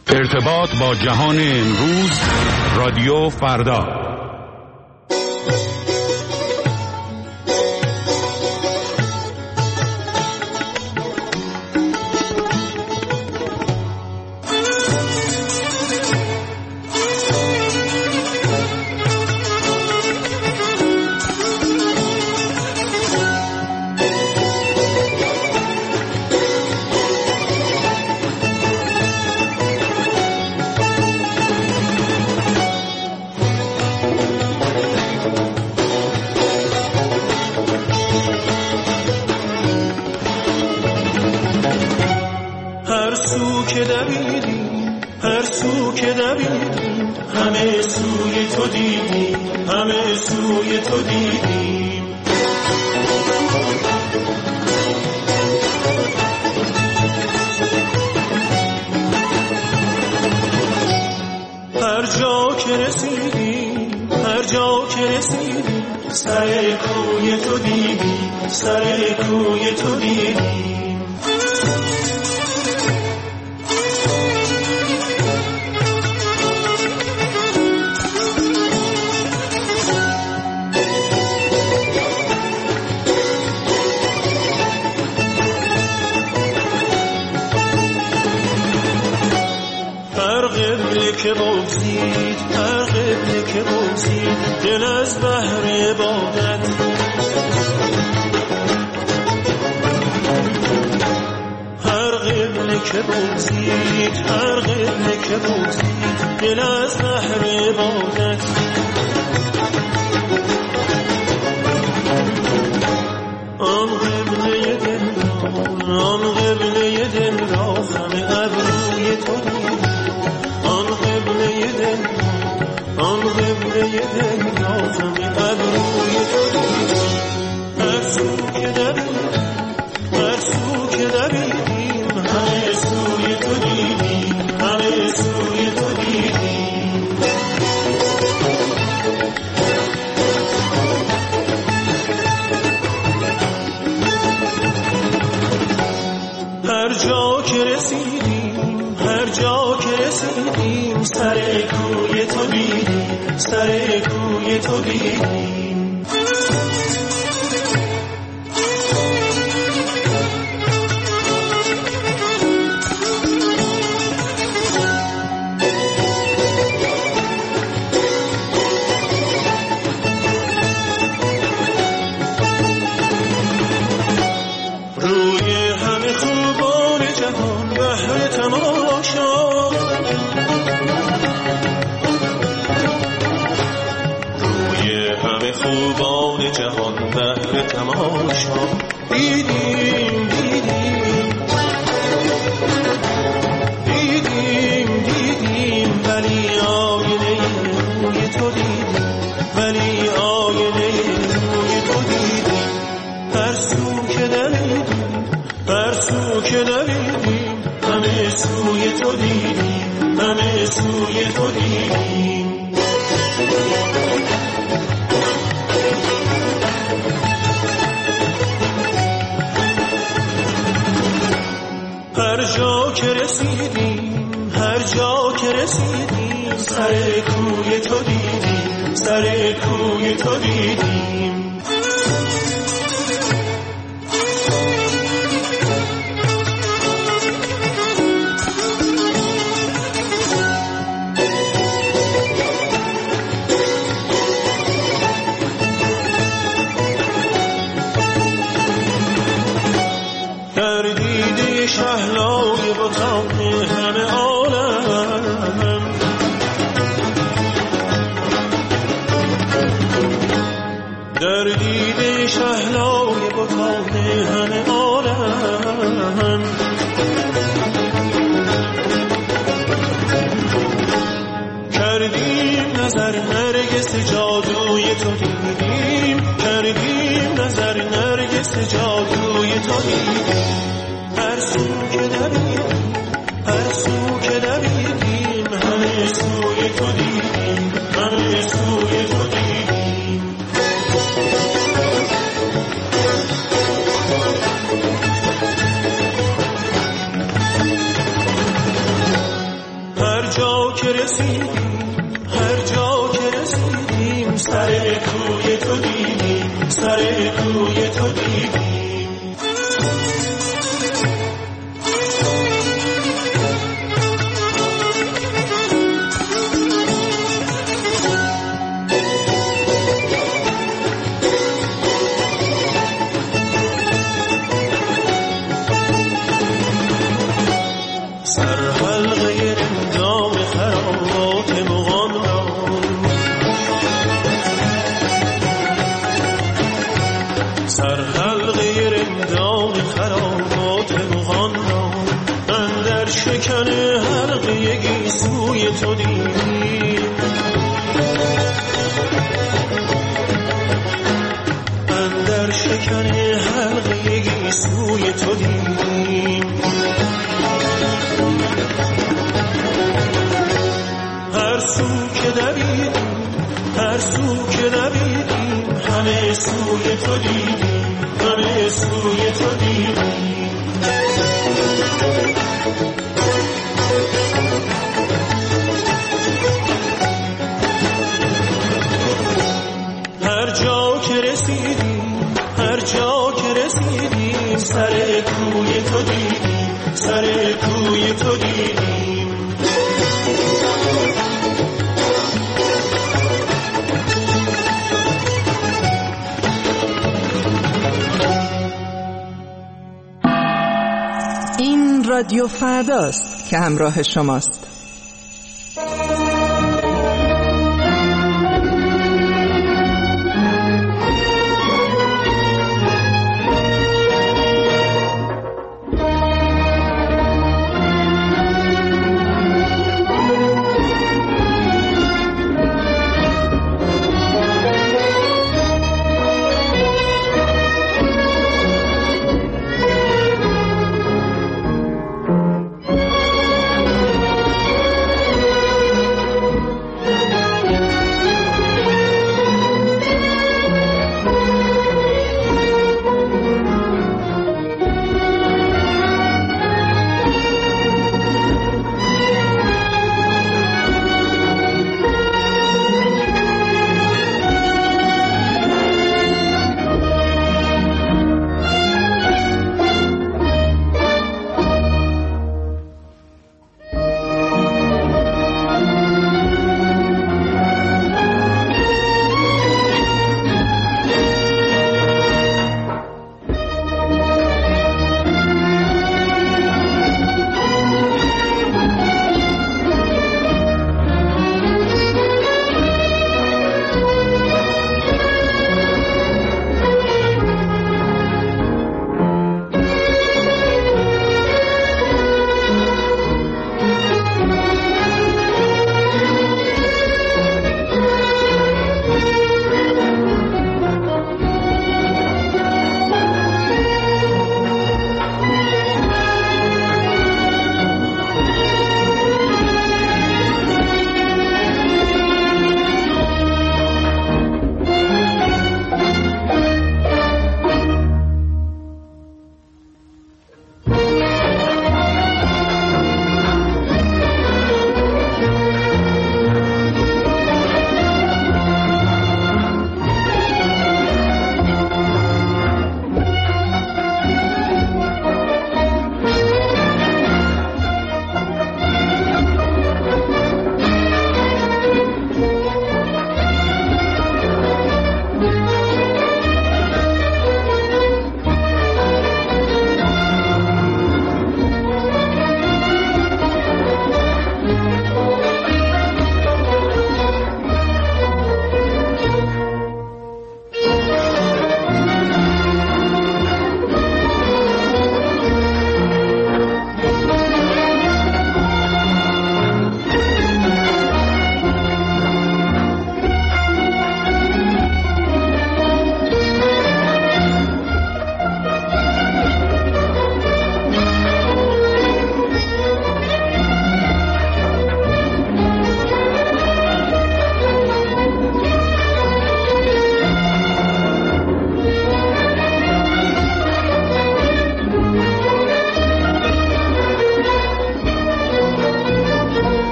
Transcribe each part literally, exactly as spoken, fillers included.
ارتباط با جهان امروز، رادیو فردا. در جا که رسیدیم هر جا که رسیدیم سر کوی تو دیدیم سر کوی تو دیدیم تو دیدیم اندر شکن حلقه گیسوی تو دیدیم هر سو که دویدیم هر سو که دویدیم همه سوی تو دیدیم همه سوی تو دیدیم هر جا که رسیدیم هر جا که رسیدیم سر کوی تو دیدیم سر کوی تو دیدیم این رادیو فرداست که همراه شماست.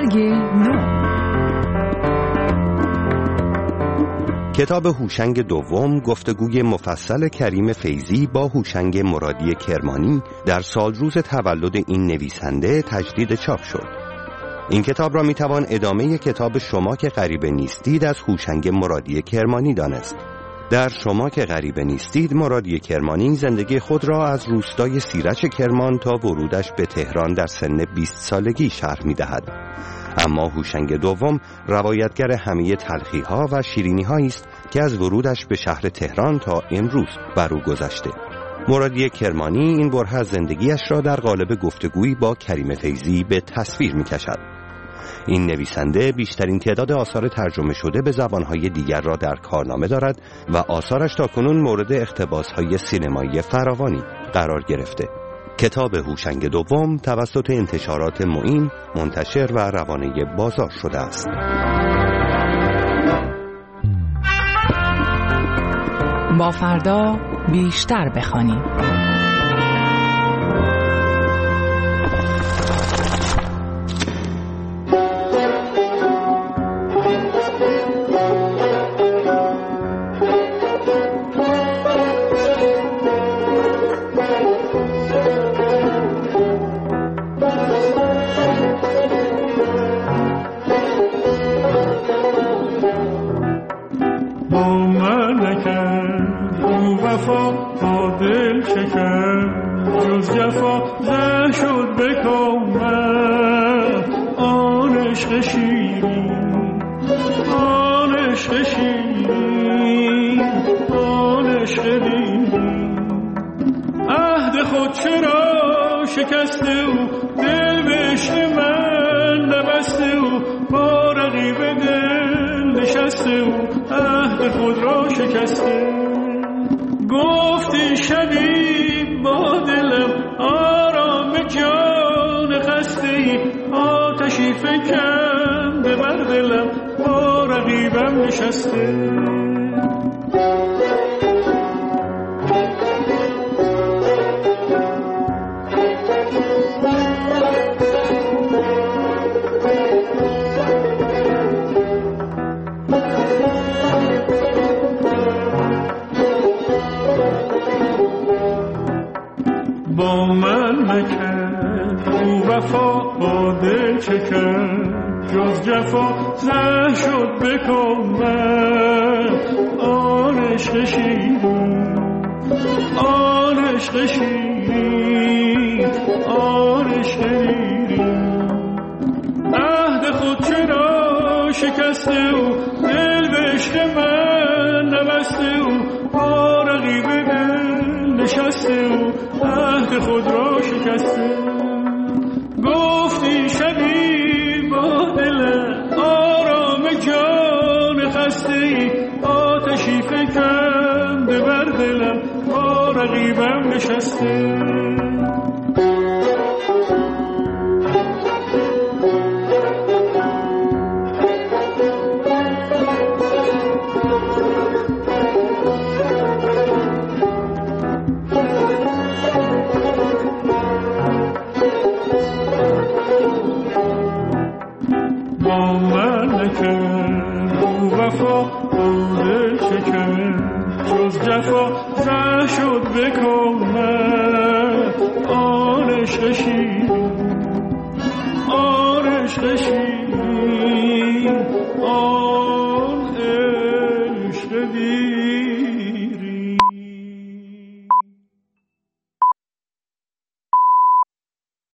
هوشنگ نو. کتاب هوشنگ دوم گفتگوی مفصل کریم فیضی با هوشنگ مرادی کرمانی در سالروز تولد این نویسنده تجدید چاپ شد. این کتاب را میتوان ادامه کتاب شما که غریبه نیستید از هوشنگ مرادی کرمانی دانست. در شما که غریبه نیستید مرادی کرمانی زندگی خود را از روستای سیرج کرمان تا ورودش به تهران در سن بیست سالگی شرح می‌دهد. اما هوشنگ دوم روایتگر همه تلخی‌ها و شیرینی‌هایی است که از ورودش به شهر تهران تا امروز بر او گذشته. مرادی کرمانی این بره از زندگیش را در قالب گفتگویی با کریم فیضی به تصویر می‌کشد. این نویسنده بیشترین تعداد آثار ترجمه شده به زبانهای دیگر را در کارنامه دارد و آثارش تاکنون مورد اقتباس‌های سینمایی فراوانی قرار گرفته. کتاب هوشنگ دوم توسط انتشارات معین منتشر و روانه بازار شده است. با فردا بیشتر بخوانیم. گفتی شبی با دلم آرام جان خستی، آتشی فکنده بر دلم با رقیبم نشسته. با من نکرد او وفا با دل چکرد، جز جفا زه شد بکن من. آن عشق شیرین، آن عشق شیرین، آن عشق شیرین. عهد خود چرا شکسته او، دل به عشق من نبسته او. با رقیب دل نشسته او، عهد خود را شکسته. گفتی شبی با دل آرام جان خسته، آتشی فکنده بر دلم با رقیبم نشسته. با من نکرد او وفا با دل چکرد، جز جفا زه شد بکن من. آن عشق شیرین، آن عشق شیرین.